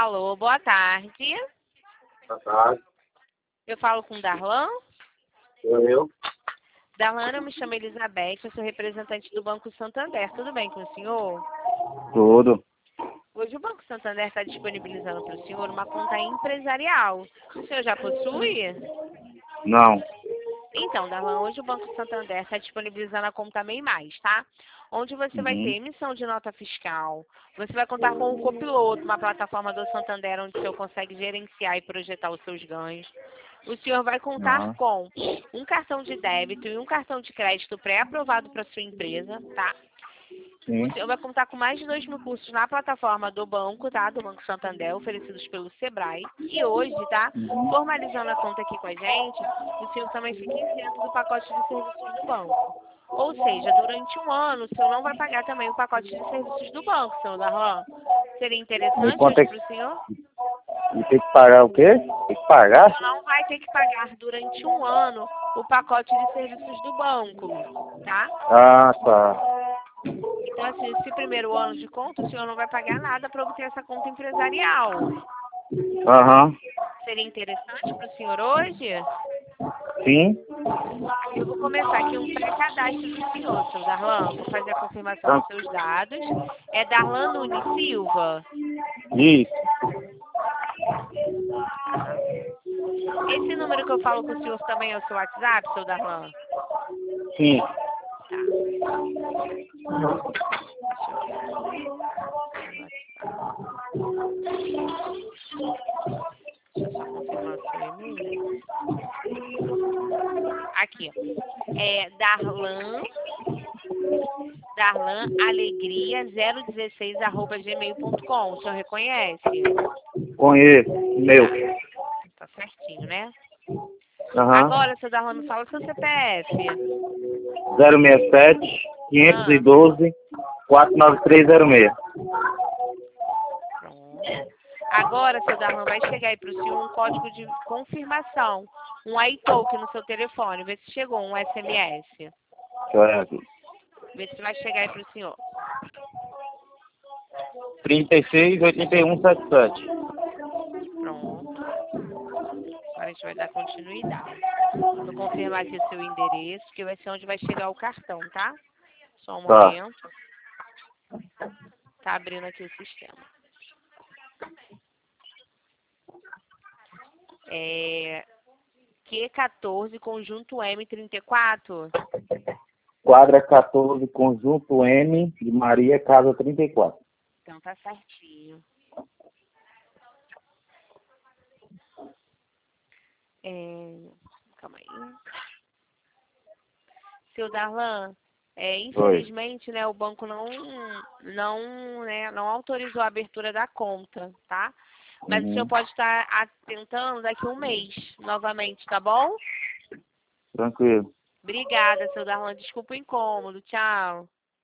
Alô, boa tarde. Boa tarde. Eu falo com o Darlan. Sou eu. Darlan, eu me chamo Elizabeth, eu sou representante do Banco Santander. Tudo bem com o senhor? Tudo. Hoje o Banco Santander está disponibilizando para o senhor uma conta empresarial. O senhor já possui? Não. Então, Darlan, hoje o Banco Santander está disponibilizando a conta MEI Mais, tá? Onde você vai ter emissão de nota fiscal, você vai contar com o Copiloto, uma plataforma do Santander onde o senhor consegue gerenciar e projetar os seus ganhos. O senhor vai contar Aham. com um cartão de débito e um cartão de crédito pré-aprovado para sua empresa, tá? Sim. O senhor vai contar com mais de 2.000 cursos na plataforma do banco, tá? Do Banco Santander, oferecidos pelo Sebrae. E hoje, tá? Formalizando a conta aqui com a gente, o senhor também fica isento do pacote de serviços do banco. Ou seja, durante um ano, o senhor não vai pagar também o pacote de serviços do banco, senhor Darlan. Seria E interessante quanto hoje é para o senhor? e tem que pagar o quê? Tem que pagar? O senhor não vai ter que pagar durante um ano o pacote de serviços do banco, tá? Ah, tá. Então, assim, esse primeiro ano de conta, o senhor não vai pagar nada para obter essa conta empresarial. Aham. Seria interessante para o senhor hoje? Sim. Eu vou começar aqui um pré-cadastro do senhor, seu Darlan. Vou fazer a confirmação dos seus dados. É Darlan Nunes Silva. Isso. Esse número que eu falo com o senhor também é o seu WhatsApp, seu Darlan? Sim. Tá. Deixa eu só confirmar o seu e-mail. Aqui, ó. É Darlan Alegria 016 @gmail.com. O senhor reconhece? Conheço. Meu. Tá certinho, né? Aham. Agora, seu Darlan, me fala o seu CPF. 067 Ah, 512 49306. pronto. Agora, seu Darlan, vai chegar aí para o senhor um código de confirmação. Um iToken no seu telefone. Vê se chegou um SMS. Deixa eu olhar aqui. Vê se vai chegar aí para o senhor. 368177. Pronto. Agora a gente vai dar continuidade. Vou confirmar aqui o seu endereço, que vai ser onde vai chegar o cartão, tá? Só um Tá. momento. Tá abrindo aqui o sistema. Q14, conjunto M34. Quadra 14, conjunto M de Maria, casa 34. Então tá certinho. Calma aí. Seu Darlan, Oi. infelizmente, né, o banco não autorizou a abertura da conta, tá? Mas o senhor pode estar tentando daqui a um mês, novamente, tá bom? Tranquilo. Obrigada, seu Darlan. Desculpa o incômodo. Tchau.